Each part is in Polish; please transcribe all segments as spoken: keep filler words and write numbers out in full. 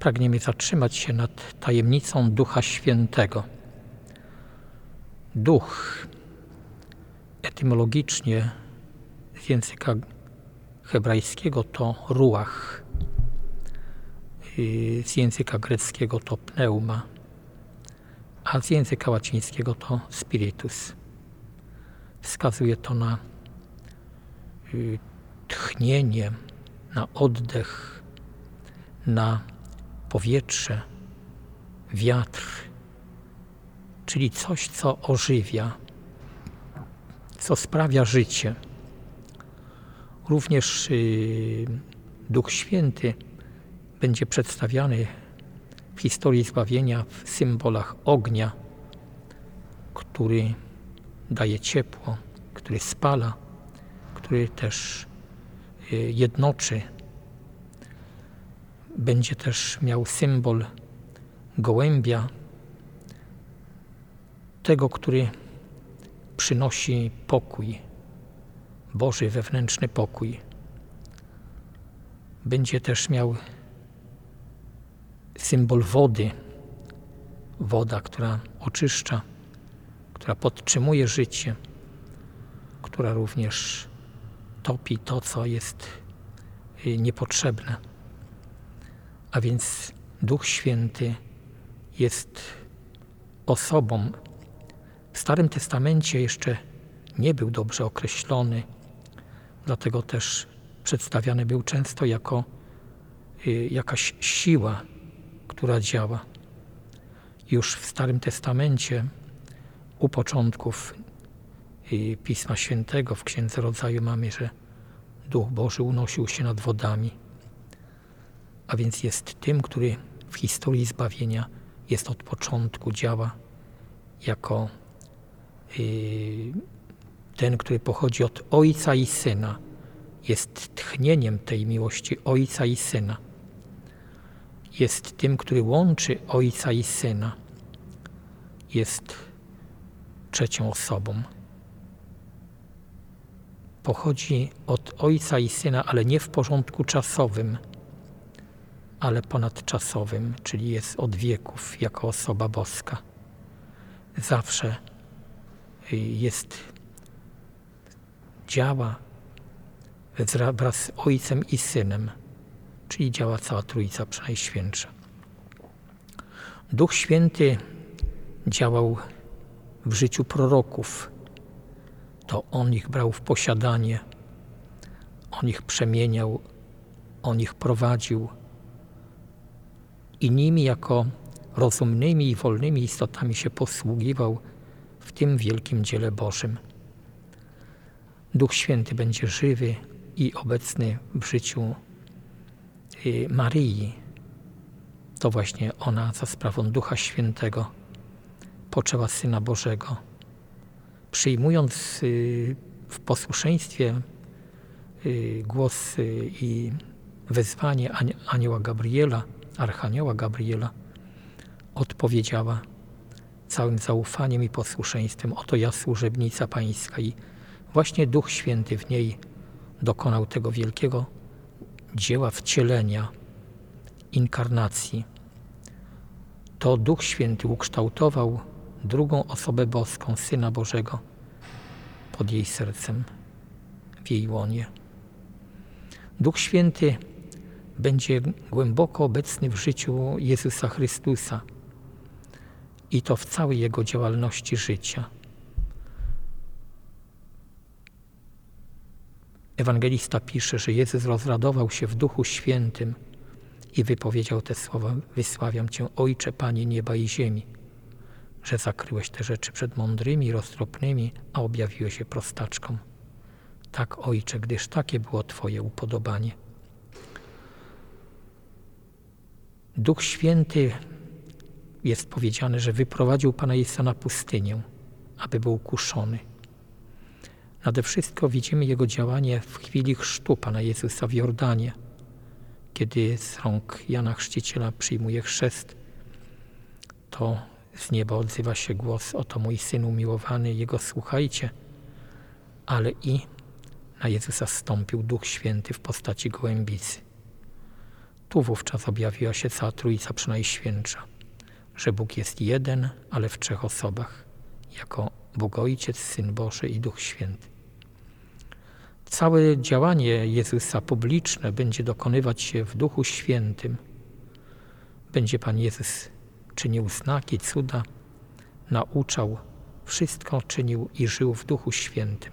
pragniemy zatrzymać się nad tajemnicą Ducha Świętego. Duch etymologicznie z języka hebrajskiego to ruach, z języka greckiego to pneuma, a z języka łacińskiego to spiritus. Wskazuje to na tchnienie, na oddech, na powietrze, wiatr, czyli coś, co ożywia, co sprawia życie. Również yy, Duch Święty będzie przedstawiany w historii zbawienia w symbolach ognia, który daje ciepło, który spala, który też yy, jednoczy. Będzie też miał symbol gołębia, tego, który przynosi pokój, Boży wewnętrzny pokój. Będzie też miał symbol wody, woda, która oczyszcza, która podtrzymuje życie, która również topi to, co jest niepotrzebne. A więc Duch Święty jest osobą. W Starym Testamencie jeszcze nie był dobrze określony, dlatego też przedstawiany był często jako y, jakaś siła, która działa. Już w Starym Testamencie, u początków y, Pisma Świętego, w Księdze Rodzaju mamy, że Duch Boży unosił się nad wodami, a więc jest tym, który w historii zbawienia jest od początku, działa jako y, ten, który pochodzi od Ojca i Syna, jest tchnieniem tej miłości Ojca i Syna. Jest tym, który łączy Ojca i Syna. Jest trzecią osobą. Pochodzi od Ojca i Syna, ale nie w porządku czasowym, ale ponadczasowym, czyli jest od wieków jako osoba boska. Zawsze jest, działa wraz z Ojcem i Synem, czyli działa cała Trójca Przenajświętsza. Duch Święty działał w życiu proroków. To On ich brał w posiadanie, On ich przemieniał, On ich prowadził i nimi jako rozumnymi i wolnymi istotami się posługiwał w tym wielkim dziele Bożym. Duch Święty będzie żywy i obecny w życiu Maryi. To właśnie ona za sprawą Ducha Świętego poczęła Syna Bożego. Przyjmując w posłuszeństwie głos i wezwanie anioła Gabriela, archanioła Gabriela, odpowiedziała całym zaufaniem i posłuszeństwem: oto ja, służebnica Pańska. I właśnie Duch Święty w niej dokonał tego wielkiego dzieła wcielenia, inkarnacji. To Duch Święty ukształtował drugą osobę boską, Syna Bożego, pod jej sercem, w jej łonie. Duch Święty będzie głęboko obecny w życiu Jezusa Chrystusa i to w całej Jego działalności życia. Ewangelista pisze, że Jezus rozradował się w Duchu Świętym i wypowiedział te słowa: wysławiam Cię, Ojcze, Panie nieba i ziemi, że zakryłeś te rzeczy przed mądrymi i roztropnymi, a objawiłeś je prostaczkom. Tak, Ojcze, gdyż takie było Twoje upodobanie. Duch Święty, jest powiedziane, że wyprowadził Pana Jezusa na pustynię, aby był kuszony. Nade wszystko widzimy Jego działanie w chwili chrztu Pana Jezusa w Jordanie, kiedy z rąk Jana Chrzciciela przyjmuje chrzest. To z nieba odzywa się głos: oto mój Syn umiłowany, Jego słuchajcie. Ale i na Jezusa zstąpił Duch Święty w postaci gołębicy. Tu wówczas objawiła się cała Trójca Przenajświętsza, że Bóg jest jeden, ale w trzech osobach, jako Bóg Ojciec, Syn Boży i Duch Święty. Całe działanie Jezusa publiczne będzie dokonywać się w Duchu Świętym. Będzie Pan Jezus czynił znaki, cuda, nauczał, wszystko czynił i żył w Duchu Świętym.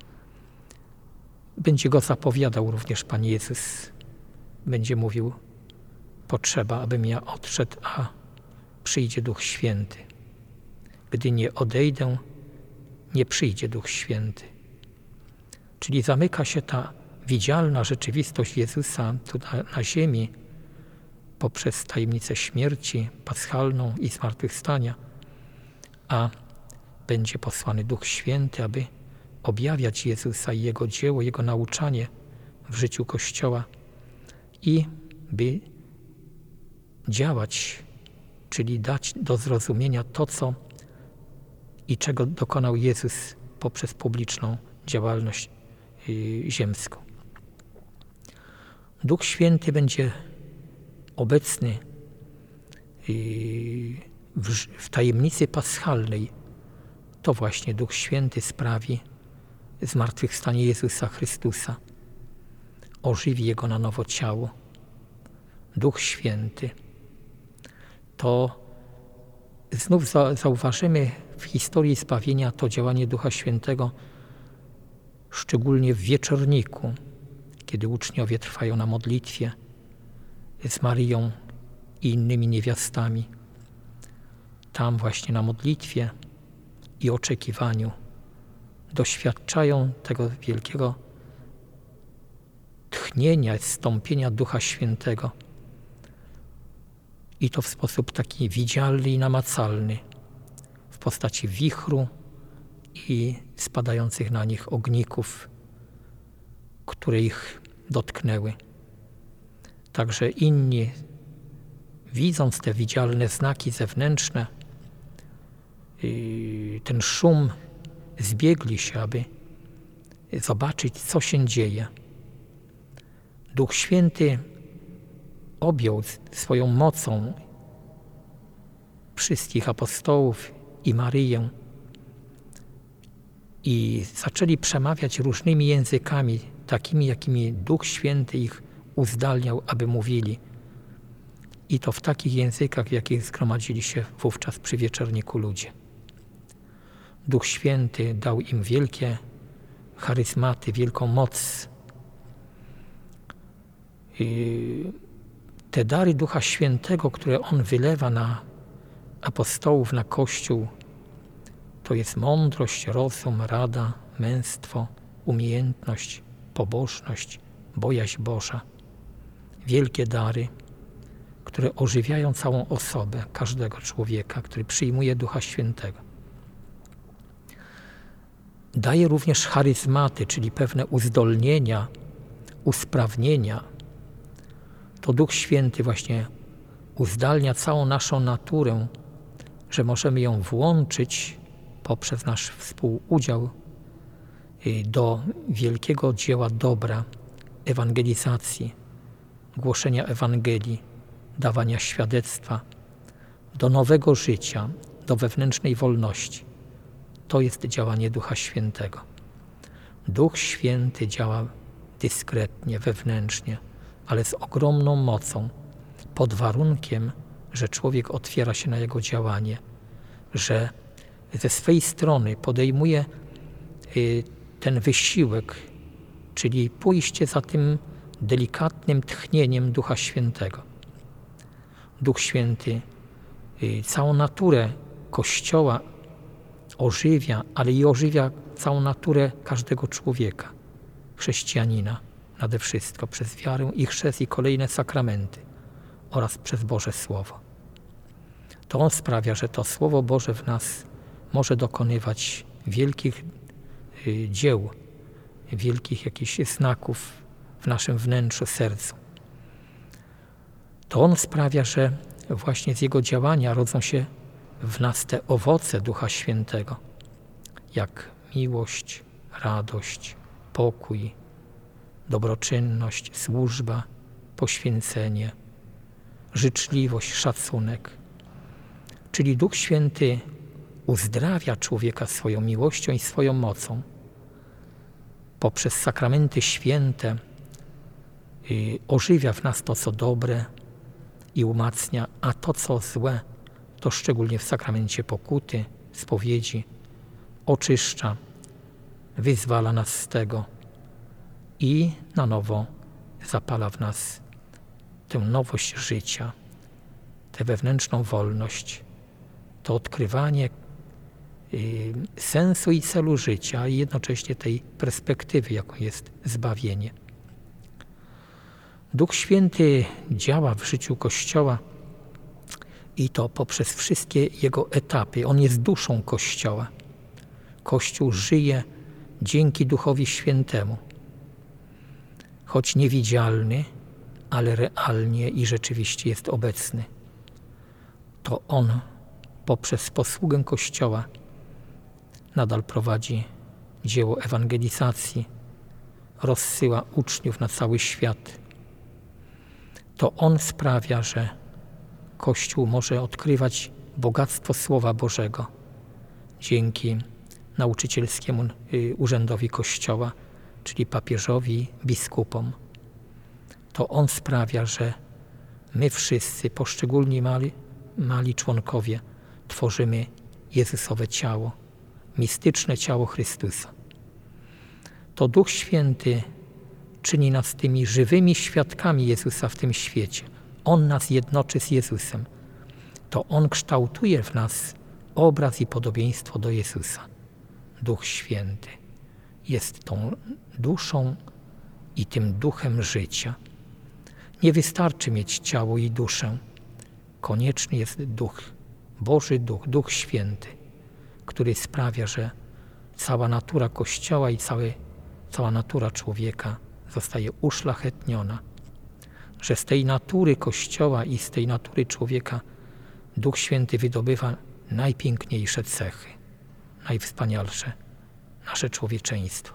Będzie Go zapowiadał również Pan Jezus. Będzie mówił, potrzeba, abym ja odszedł, a przyjdzie Duch Święty. Gdy nie odejdę, nie przyjdzie Duch Święty. Czyli zamyka się ta widzialna rzeczywistość Jezusa tutaj na ziemi poprzez tajemnicę śmierci paschalną i zmartwychwstania, a będzie posłany Duch Święty, aby objawiać Jezusa i Jego dzieło, Jego nauczanie w życiu Kościoła i by działać, czyli dać do zrozumienia to, co i czego dokonał Jezus poprzez publiczną działalność yy, ziemską. Duch Święty będzie obecny yy, w, w tajemnicy paschalnej. To właśnie Duch Święty sprawi zmartwychwstanie Jezusa Chrystusa. Ożywi Jego na nowo ciało. Duch Święty. To znów za, zauważymy w historii zbawienia to działanie Ducha Świętego, szczególnie w wieczorniku, kiedy uczniowie trwają na modlitwie z Maryją i innymi niewiastami. Tam właśnie na modlitwie i oczekiwaniu doświadczają tego wielkiego tchnienia, zstąpienia Ducha Świętego. I to w sposób taki widzialny i namacalny, w postaci wichru i spadających na nich ogników, które ich dotknęły. Także inni, widząc te widzialne znaki zewnętrzne, ten szum, zbiegli się, aby zobaczyć, co się dzieje. Duch Święty objął swoją mocą wszystkich apostołów i Maryję i zaczęli przemawiać różnymi językami, takimi, jakimi Duch Święty ich uzdalniał, aby mówili. I to w takich językach, w jakich zgromadzili się wówczas przy wieczorniku ludzie. Duch Święty dał im wielkie charyzmaty, wielką moc. I te dary Ducha Świętego, które On wylewa na apostołów, na Kościół, to jest mądrość, rozum, rada, męstwo, umiejętność, pobożność, bojaźń Boża. Wielkie dary, które ożywiają całą osobę każdego człowieka, który przyjmuje Ducha Świętego. Daje również charyzmaty, czyli pewne uzdolnienia, usprawnienia. To Duch Święty właśnie uzdalnia całą naszą naturę, że możemy ją włączyć poprzez nasz współudział do wielkiego dzieła dobra, ewangelizacji, głoszenia Ewangelii, dawania świadectwa, do nowego życia, do wewnętrznej wolności. To jest działanie Ducha Świętego. Duch Święty działa dyskretnie, wewnętrznie, ale z ogromną mocą, pod warunkiem, że człowiek otwiera się na Jego działanie, że ze swej strony podejmuje ten wysiłek, czyli pójście za tym delikatnym tchnieniem Ducha Świętego. Duch Święty całą naturę Kościoła ożywia, ale i ożywia całą naturę każdego człowieka, chrześcijanina nade wszystko, przez wiarę i chrzest i kolejne sakramenty oraz przez Boże Słowo. To On sprawia, że to Słowo Boże w nas może dokonywać wielkich y, dzieł, wielkich jakichś znaków w naszym wnętrzu, sercu. To On sprawia, że właśnie z Jego działania rodzą się w nas te owoce Ducha Świętego, jak miłość, radość, pokój, dobroczynność, służba, poświęcenie, życzliwość, szacunek. Czyli Duch Święty uzdrawia człowieka swoją miłością i swoją mocą. Poprzez sakramenty święte yy, ożywia w nas to, co dobre i umacnia, a to, co złe, to szczególnie w sakramencie pokuty, spowiedzi, oczyszcza, wyzwala nas z tego i na nowo zapala w nas tę nowość życia, tę wewnętrzną wolność, to odkrywanie y, sensu i celu życia i jednocześnie tej perspektywy, jaką jest zbawienie. Duch Święty działa w życiu Kościoła i to poprzez wszystkie jego etapy. On jest duszą Kościoła. Kościół żyje dzięki Duchowi Świętemu. Choć niewidzialny, ale realnie i rzeczywiście jest obecny. To On poprzez posługę Kościoła nadal prowadzi dzieło ewangelizacji, rozsyła uczniów na cały świat. To On sprawia, że Kościół może odkrywać bogactwo Słowa Bożego dzięki nauczycielskiemu urzędowi Kościoła, czyli papieżowi, biskupom. To On sprawia, że my wszyscy, poszczególni mali, mali członkowie, tworzymy Jezusowe ciało, mistyczne ciało Chrystusa. To Duch Święty czyni nas tymi żywymi świadkami Jezusa w tym świecie. On nas jednoczy z Jezusem. To On kształtuje w nas obraz i podobieństwo do Jezusa. Duch Święty jest tą duszą i tym duchem życia. Nie wystarczy mieć ciało i duszę. Konieczny jest Duch, Boży Duch, Duch Święty, który sprawia, że cała natura Kościoła i całe, cała natura człowieka zostaje uszlachetniona, że z tej natury Kościoła i z tej natury człowieka Duch Święty wydobywa najpiękniejsze cechy, najwspanialsze, nasze człowieczeństwo.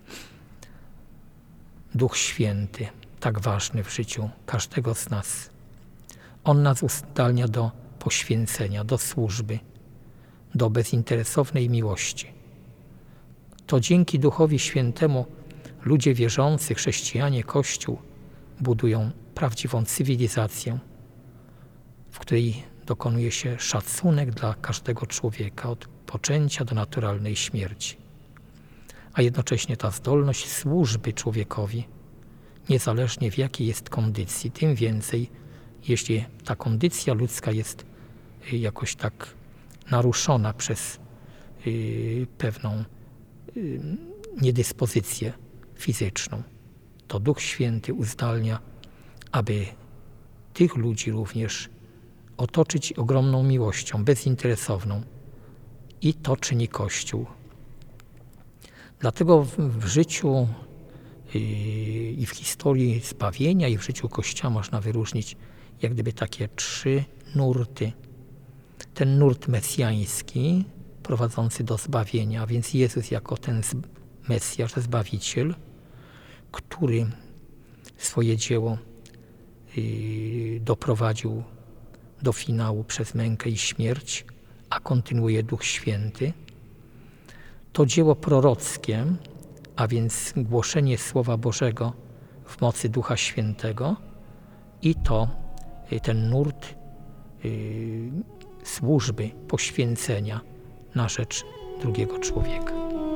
Duch Święty, tak ważny w życiu każdego z nas. On nas uzdalnia do poświęcenia, do służby, do bezinteresownej miłości. To dzięki Duchowi Świętemu ludzie wierzący, chrześcijanie, Kościół budują prawdziwą cywilizację, w której dokonuje się szacunek dla każdego człowieka od poczęcia do naturalnej śmierci. A jednocześnie ta zdolność służby człowiekowi, niezależnie w jakiej jest kondycji, tym więcej, jeśli ta kondycja ludzka jest jakoś tak naruszona przez yy, pewną yy, niedyspozycję fizyczną, to Duch Święty uzdalnia, aby tych ludzi również otoczyć ogromną miłością, bezinteresowną. I to czyni Kościół. Dlatego w, w życiu yy, i w historii zbawienia i w życiu Kościoła można wyróżnić jak gdyby takie trzy nurty. Ten nurt mesjański prowadzący do zbawienia, a więc Jezus jako ten Mesjasz, Zbawiciel, który swoje dzieło yy, doprowadził do finału przez mękę i śmierć, a kontynuuje Duch Święty. To dzieło prorockie, a więc głoszenie Słowa Bożego w mocy Ducha Świętego i to yy, ten nurt yy, służby, poświęcenia na rzecz drugiego człowieka.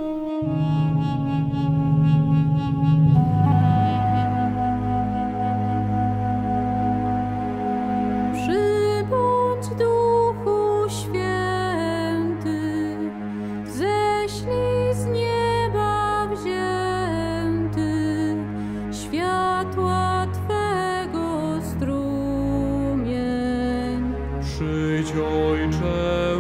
Przybądź Duchu Święty, ześlij z nieba wzięty światła Twego strumień. Przyjdź, Ojcze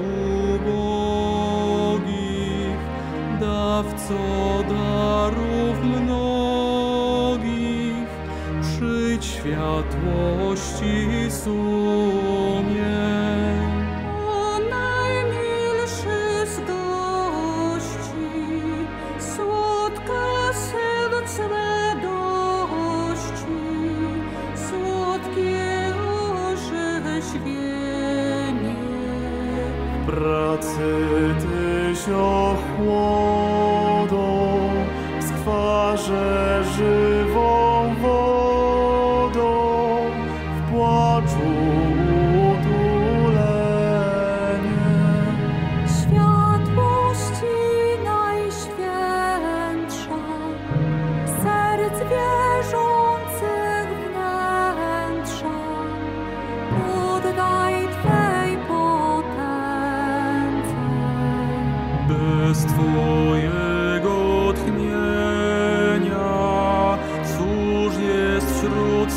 ubogich, dawco darów mnogich, przyjdź światłości sumień. O najmilszy z gości, słodka serc radości, ułatwienie. Pracy Tyś ochłodą, w skwarze żywą wodą, w płaczu utulenie. Światłości najświętsza, serc wierzących wnętrza, oddaj Twej potędze. Bez Twojego tchnienia, cóż jest wśród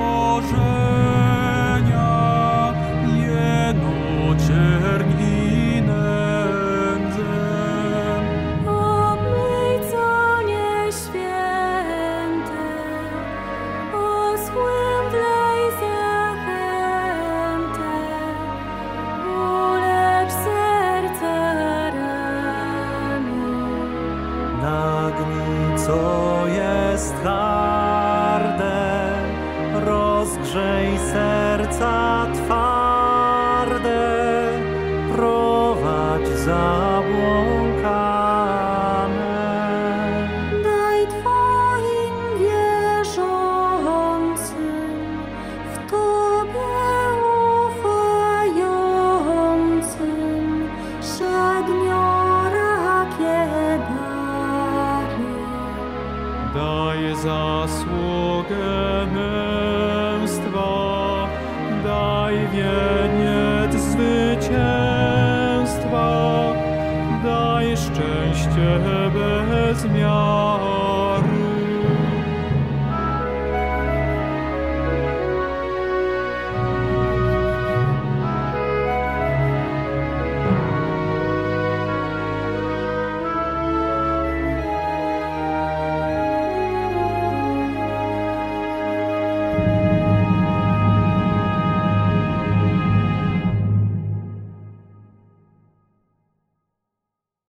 stworzenia? Jeno cierń i nędzę. Obmycanie święte, osłym dlej zachętę, ulecz serce rany. Nagnij, co jest harde, rozgrzej serca twarde, prowadź zabłąkane. Daj Twoim wierzącym, w Tobie ufającym, siedmiorakie dary. Daj zasługę męstwa, daj wieniec zwycięstwa, daj szczęście bez miar.